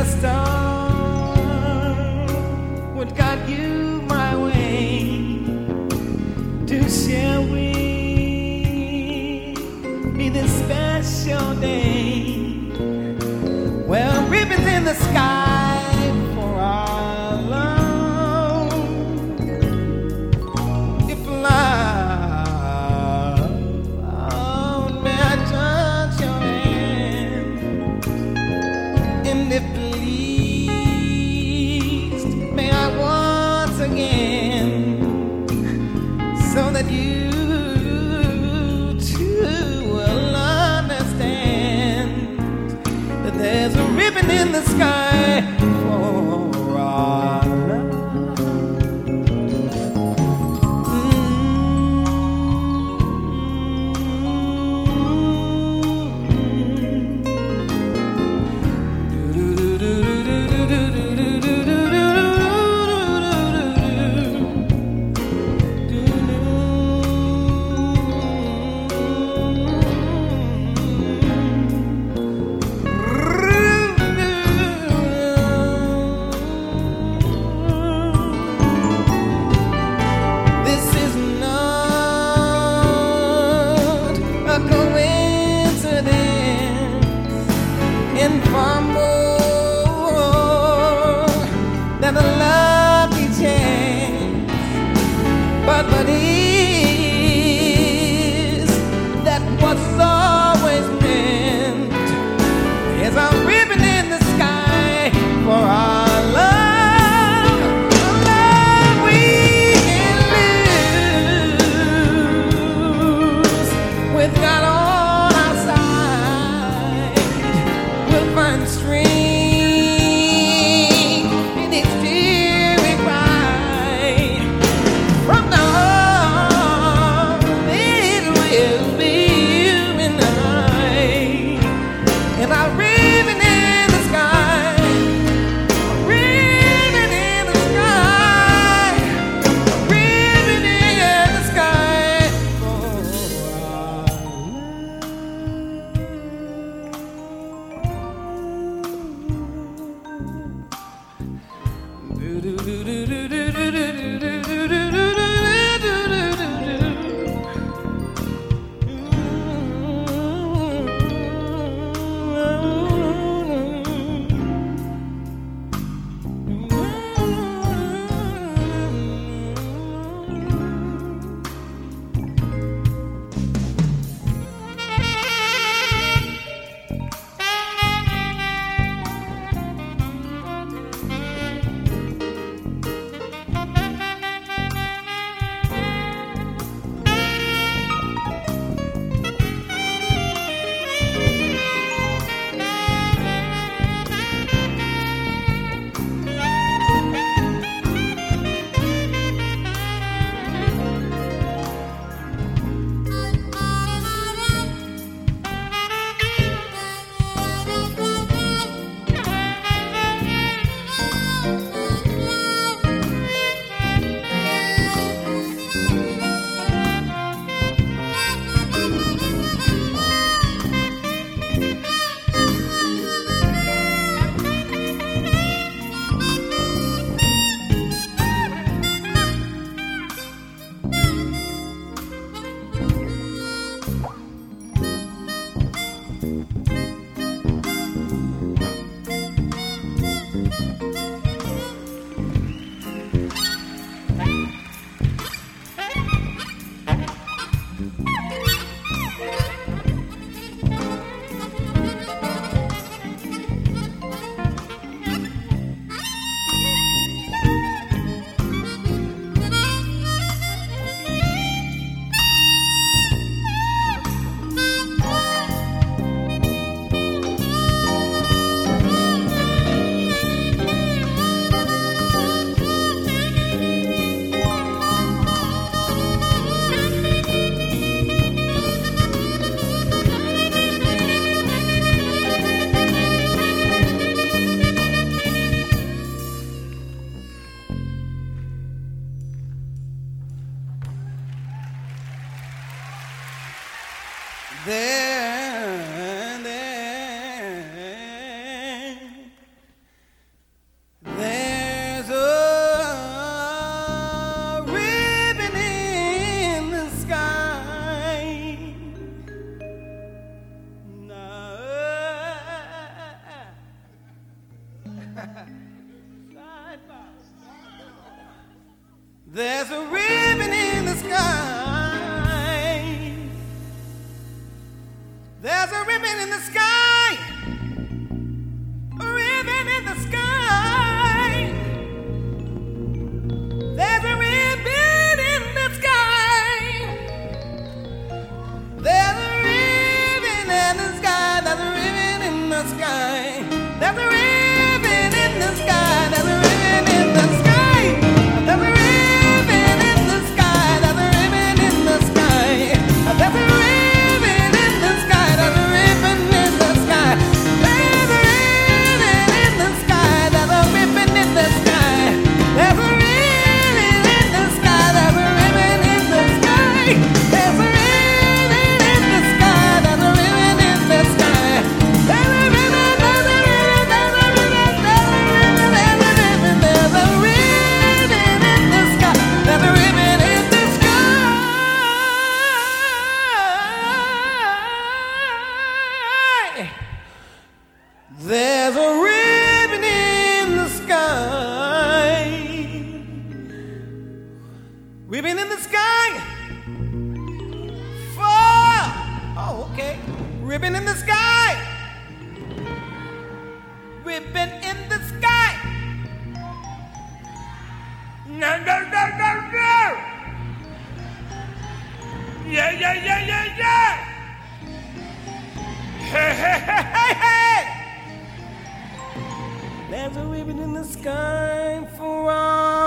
star would guide you my way to share with me this special day. Well, ribbons in the sky for our love. If love, may I touch your hand? And if pleased, may I once again, so that you too will understand that there's a ribbon in the sky for our love. Far more than a lucky chance, but is that what's always meant? There's a ribbon in the sky for our love, a love we can lose with God on our side. We'll find strength in each tear we cry. From now on, it will be you and our ribbon in the sky, ribbon in the sky, ribbon in the sky for our ribbon in the sky. Ribbon in the sky. No, no, no, no, no. Yeah, yeah, yeah, yeah, yeah. Hey, hey, hey, hey, hey. There's a ribbon in the sky for all.